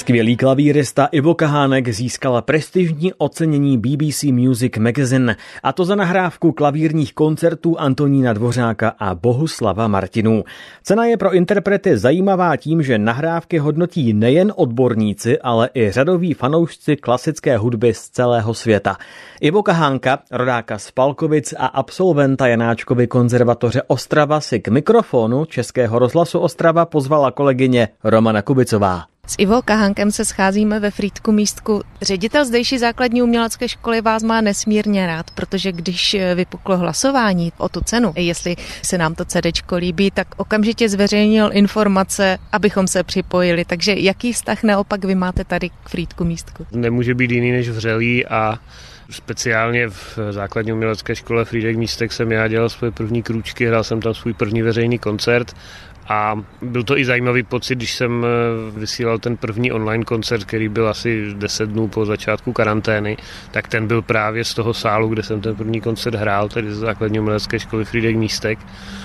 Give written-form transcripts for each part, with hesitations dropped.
Skvělý klavírista Ivo Kahánek získala prestižní ocenění BBC Music Magazine, a to za nahrávku klavírních koncertů Antonína Dvořáka a Bohuslava Martinů. Cena je pro interprety zajímavá tím, že nahrávky hodnotí nejen odborníci, ale i řadoví fanoušci klasické hudby z celého světa. Ivo Kahánka, rodáka z Palkovic a absolventa Janáčkovy konzervatoře Ostrava, si k mikrofonu Českého rozhlasu Ostrava pozvala kolegyně Romana Kubicová. S Ivo Kahánkem se scházíme ve Frýdku Místku. Ředitel zdejší základní umělecké školy vás má nesmírně rád, protože když vypuklo hlasování o tu cenu, jestli se nám to CDčko líbí, tak okamžitě zveřejnil informace, abychom se připojili. Takže jaký vztah naopak vy máte tady k Frýdku Místku? Nemůže být jiný než vřelý a speciálně v základní umělecké škole Frýdek Místek jsem já dělal svoje první krůčky, hrál jsem tam svůj první veřejný koncert. A byl to i zajímavý pocit, když jsem vysílal ten první online koncert, který byl asi 10 dnů po začátku karantény, tak ten byl právě z toho sálu, kde jsem ten první koncert hrál, tedy z základní umělecké školy Frýdek Místek.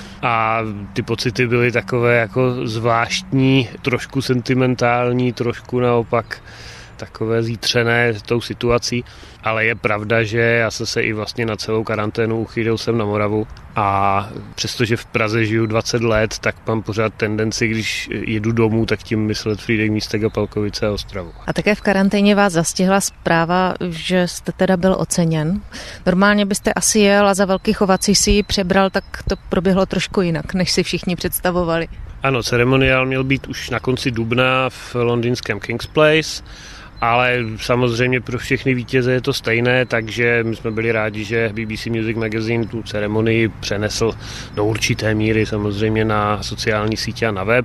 A ty pocity byly takové jako zvláštní, trošku sentimentální, trošku naopak takové zítřené tou situací, ale je pravda, že já jsem se i vlastně na celou karanténu uchýlil jsem na Moravu a přestože v Praze žiju 20 let, tak mám pořád tendenci, když jedu domů, tak tím myslet Frýdek Místek a Palkovice a Ostravu. A také v karanténě vás zastihla zpráva, že jste teda byl oceněn. Normálně byste asi jel a za velký chovací si ji přebral, tak to proběhlo trošku jinak, než si všichni představovali. Ano, ceremoniál měl být už na konci dubna v londýnském King's Place, ale samozřejmě pro všechny vítěze je to stejné, takže my jsme byli rádi, že BBC Music Magazine tu ceremonii přenesl do určité míry samozřejmě na sociální sítě a na web.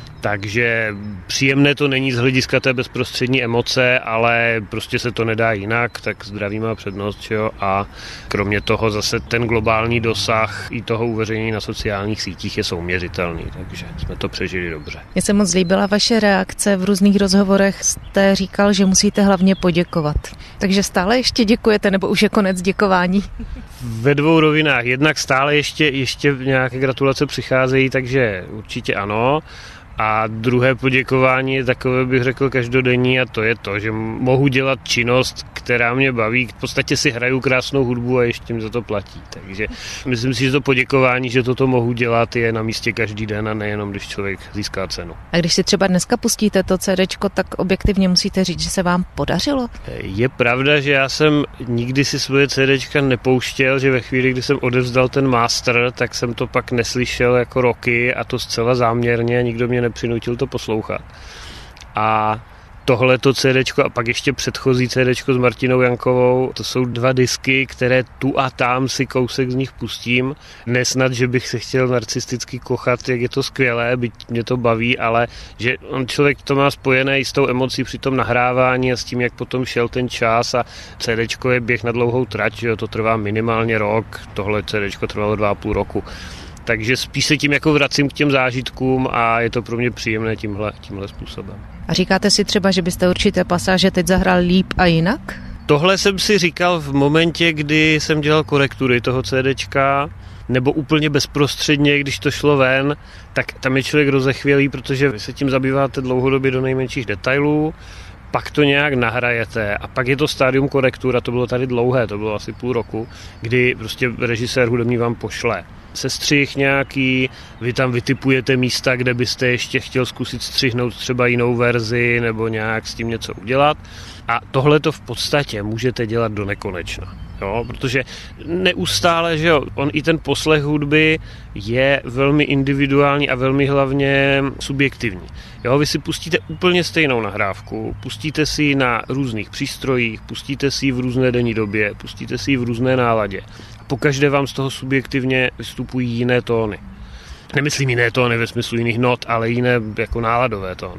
Takže příjemné to není z hlediska té bezprostřední emoce, ale prostě se to nedá jinak, tak zdraví má přednost, jo? A kromě toho zase ten globální dosah i toho uveřejnění na sociálních sítích je souměřitelný, takže jsme to přežili dobře. Mně se moc líbila vaše reakce, v různých rozhovorech jste říkal, že musíte hlavně poděkovat. Takže stále ještě děkujete, nebo už je konec děkování? Ve dvou rovinách, jednak stále ještě nějaké gratulace přicházejí, takže určitě ano. A druhé poděkování je takové, bych řekl, každodenní, a to je to, že mohu dělat činnost, která mě baví. V podstatě si hraju krásnou hudbu a ještě mi za to platí. Takže myslím si, že to poděkování, že toto mohu dělat, je na místě každý den a nejenom, když člověk získá cenu. A když si třeba dneska pustíte to CDčko, tak objektivně musíte říct, že se vám podařilo? Je pravda, že já jsem nikdy si svoje CDčka nepouštěl, že ve chvíli, kdy jsem odevzdal ten master, tak jsem to pak neslyšel jako roky, a to zcela záměrně, nikdo mě nepřinutil to poslouchat. A tohleto CDčko a pak ještě předchozí CDčko s Martinou Jankovou, to jsou 2 disky, které tu a tam si kousek z nich pustím. Nesnad, že bych se chtěl narcisticky kochat, jak je to skvělé, byť mě to baví, ale že on člověk to má spojené i s tou emocí při tom nahrávání a s tím, jak potom šel ten čas, a CDčko je běh na dlouhou trať, že to trvá minimálně rok, tohle CDčko trvalo 2,5 roku. Takže spíš se tím jako vracím k těm zážitkům a je to pro mě příjemné tímhle způsobem. A říkáte si třeba, že byste určité pasáže teď zahrál líp a jinak? Tohle jsem si říkal v momentě, kdy jsem dělal korektury toho CDčka, nebo úplně bezprostředně, když to šlo ven, tak tam je člověk rozechvělý, protože vy se tím zabýváte dlouhodobě do nejmenších detailů, pak to nějak nahrajete a pak je to stádium korektur, a to bylo tady dlouhé, to bylo asi půl roku, kdy prostě režisér hudební vám pošle sestřih nějaký, vy tam vytipujete místa, kde byste ještě chtěl zkusit střihnout třeba jinou verzi nebo nějak s tím něco udělat. A tohle to v podstatě můžete dělat do nekonečna. Jo, protože neustále, že jo, on i ten poslech hudby je velmi individuální a velmi hlavně subjektivní. Jo, vy si pustíte úplně stejnou nahrávku, pustíte si ji na různých přístrojích, pustíte si ji v různé denní době, pustíte si ji v různé náladě. Pokaždé vám z toho subjektivně vystupují jiné tóny. Nemyslím jiné tóny ve smyslu jiných not, ale jiné jako náladové tóny.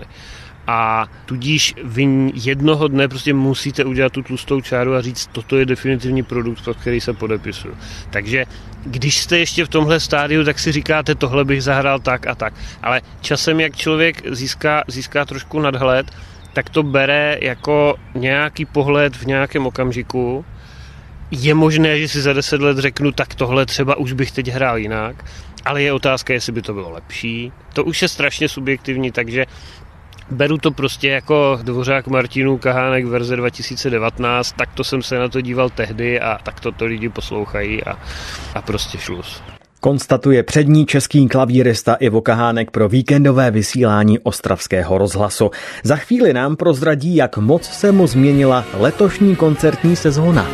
A tudíž vy jednoho dne prostě musíte udělat tu tlustou čáru a říct, toto je definitivní produkt, pod který se podepisuju. Takže když jste ještě v tomhle stádiu, tak si říkáte, tohle bych zahrál tak a tak. Ale časem, jak člověk získá trošku nadhled, tak to bere jako nějaký pohled v nějakém okamžiku. Je možné, že si za 10 let řeknu, tak tohle třeba už bych teď hrál jinak, ale je otázka, jestli by to bylo lepší. To už je strašně subjektivní, takže Beru to prostě jako Dvořák Martinů Kahánek verze 2019, tak to jsem se na to díval tehdy a tak to lidi poslouchají a prostě šluz. Konstatuje přední český klavírista Ivo Kahánek pro víkendové vysílání Ostravského rozhlasu. Za chvíli nám prozradí, jak moc se mu změnila letošní koncertní sezóna.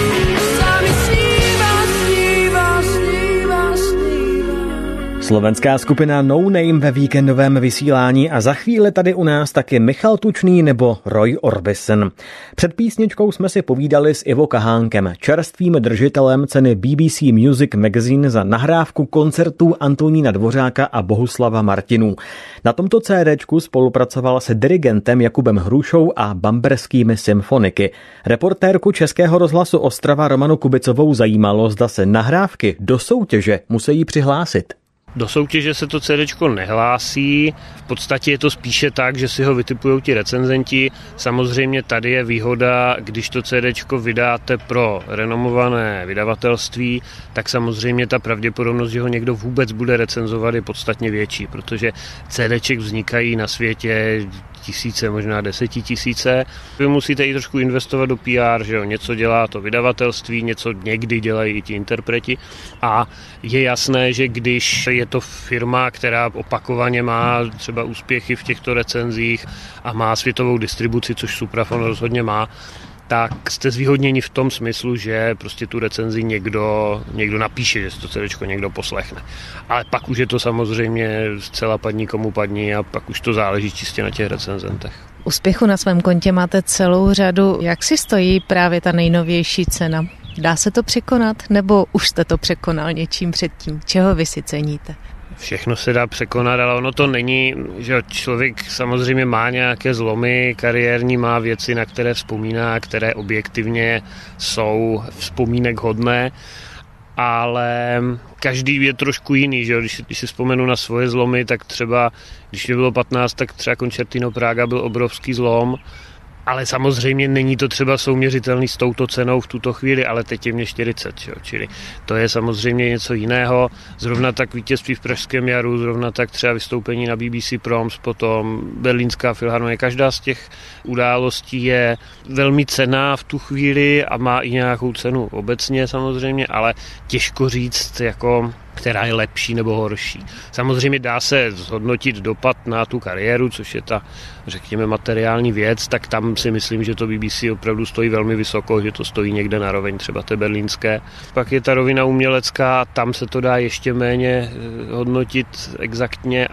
Slovenská skupina No Name ve víkendovém vysílání a za chvíli tady u nás taky Michal Tučný nebo Roy Orbison. Před písničkou jsme si povídali s Ivo Kahánkem, čerstvým držitelem ceny BBC Music Magazine za nahrávku koncertů Antonína Dvořáka a Bohuslava Martinů. Na tomto CDčku spolupracoval se dirigentem Jakubem Hrušou a bamberskými symfoniky. Reportérku Českého rozhlasu Ostrava Romanu Kubicovou zajímalo, zda se nahrávky do soutěže musí přihlásit. Do soutěže se to CDčko nehlásí, v podstatě je to spíše tak, že si ho vytipují ti recenzenti. Samozřejmě tady je výhoda, když to CDčko vydáte pro renomované vydavatelství, tak samozřejmě ta pravděpodobnost, že ho někdo vůbec bude recenzovat, je podstatně větší, protože CDček vznikají na světě tisíce, možná 10 000. Vy musíte i trošku investovat do PR, že jo, něco dělá to vydavatelství, něco někdy dělají i ti interpreti a je jasné, že když je to firma, která opakovaně má třeba úspěchy v těchto recenzích a má světovou distribuci, což Supraphon rozhodně má, tak jste zvýhodněni v tom smyslu, že prostě tu recenzi někdo napíše, že si to CDčko někdo poslechne. Ale pak už je to samozřejmě zcela padni komu padni a pak už to záleží čistě na těch recenzentech. Úspěchu na svém kontě máte celou řadu. Jak si stojí právě ta nejnovější cena? Dá se to překonat, nebo už jste to překonal něčím předtím? Čeho vy si ceníte? Všechno se dá překonat, ale ono to není, že člověk samozřejmě má nějaké zlomy kariérní, má věci, na které vzpomíná, které objektivně jsou vzpomínek hodné, ale každý je trošku jiný, že když si vzpomenu na svoje zlomy, tak třeba, když mě bylo 15, tak třeba Concertino Praga byl obrovský zlom, ale samozřejmě není to třeba souměřitelný s touto cenou v tuto chvíli, ale teď je mě 40, jo? Čili to je samozřejmě něco jiného. Zrovna tak vítězství v Pražském jaru, zrovna tak třeba vystoupení na BBC Proms, potom Berlínská filharmonie. Každá z těch událostí je velmi cenná v tu chvíli a má i nějakou cenu obecně samozřejmě, ale těžko říct, jako která je lepší nebo horší. Samozřejmě dá se zhodnotit dopad na tu kariéru, což je ta, řekněme, materiální věc, tak tam si myslím, že to BBC opravdu stojí velmi vysoko, že to stojí někde na roveň třeba té berlínské. Pak je ta rovina umělecká, tam se to dá ještě méně hodnotit exaktně,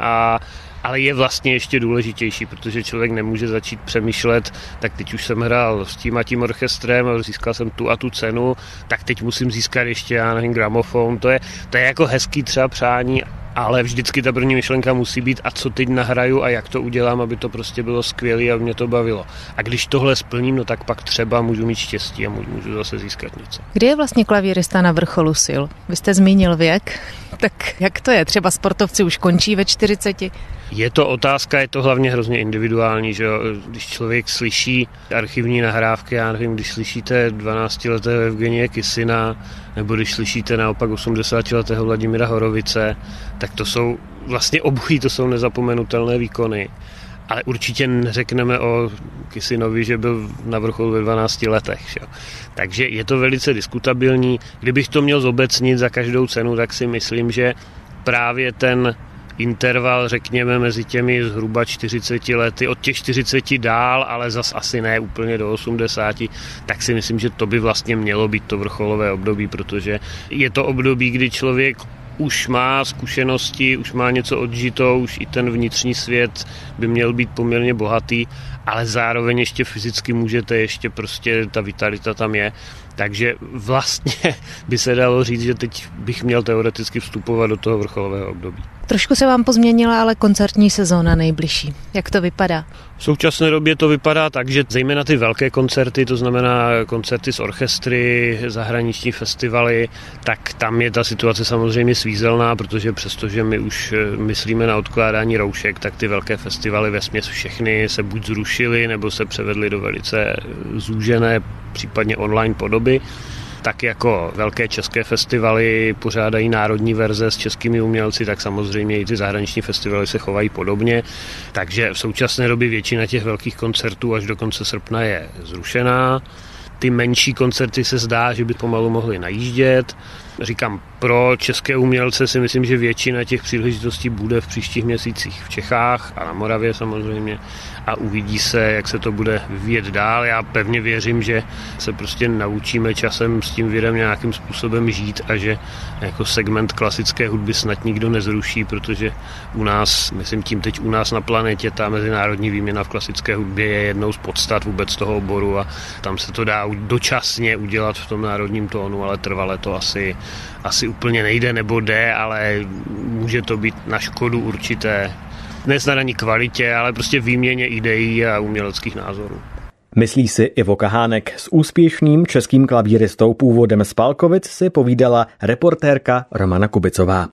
ale je vlastně ještě důležitější, protože člověk nemůže začít přemýšlet, tak teď už jsem hrál s tím a tím orchestrem a získal jsem tu a tu cenu, tak teď musím získat ještě, já nevím, gramofon. To je jako hezký třeba přání, ale vždycky ta první myšlenka musí být, a co teď nahraju a jak to udělám, aby to prostě bylo skvělé a mě to bavilo. A když tohle splním, no tak pak třeba můžu mít štěstí a můžu zase získat něco. Kdy je vlastně klavírista na vrcholu sil? Vy jste zmínil věk, tak jak to je? Třeba sportovci už končí ve 40? Je to otázka, je to hlavně hrozně individuální, že jo? Když člověk slyší archivní nahrávky, já nevím, když slyšíte 12letého Evgenie Kysina, nebo když slyšíte naopak 80letého Vladimíra Horovice, tak to jsou vlastně obojí, to jsou nezapomenutelné výkony. Ale určitě neřekneme o Kysinovi, že byl na vrcholu ve 12 letech. Že? Takže je to velice diskutabilní. Kdybych to měl zobecnit za každou cenu, tak si myslím, že právě ten interval, řekněme, mezi těmi zhruba 40 lety, od těch 40 dál, ale zas asi ne úplně do 80, tak si myslím, že to by vlastně mělo být to vrcholové období, protože je to období, kdy člověk už má zkušenosti, už má něco odžito, už i ten vnitřní svět by měl být poměrně bohatý, ale zároveň ještě fyzicky můžete, ještě prostě ta vitalita tam je. Takže vlastně by se dalo říct, že teď bych měl teoreticky vstupovat do toho vrcholového období. Trošku se vám pozměnila ale koncertní sezóna nejbližší. Jak to vypadá? V současné době to vypadá tak, že zejména ty velké koncerty, to znamená koncerty s orchestry, zahraniční festivaly, tak tam je ta situace samozřejmě svízelná, protože přestože my už myslíme na odkládání roušek, tak ty velké festivaly vesměs všechny se buď zrušily, nebo se převedly do velice zúžené, případně online podoby. Tak jako velké české festivaly pořádají národní verze s českými umělci, tak samozřejmě i ty zahraniční festivaly se chovají podobně. Takže v současné době většina těch velkých koncertů až do konce srpna je zrušená. Ty menší koncerty se zdá, že by pomalu mohly najíždět. Říkám, pro české umělce si myslím, že většina těch příležitostí bude v příštích měsících v Čechách a na Moravě samozřejmě a uvidí se, jak se to bude vyvíjet dál. Já pevně věřím, že se prostě naučíme časem s tím virem nějakým způsobem žít a že jako segment klasické hudby snad nikdo nezruší, protože u nás, myslím tím teď u nás na planetě, ta mezinárodní výměna v klasické hudbě je jednou z podstat vůbec toho oboru a tam se to dá dočasně udělat v tom národním tónu, ale trvale to asi úplně nejde nebo jde, ale může to být na škodu určité, nesnad ani kvalitě, ale prostě výměně ideí a uměleckých názorů. Myslí si Ivo Kahánek. S úspěšným českým klavíristou původem z Pálkovic si povídala reportérka Romana Kubicová.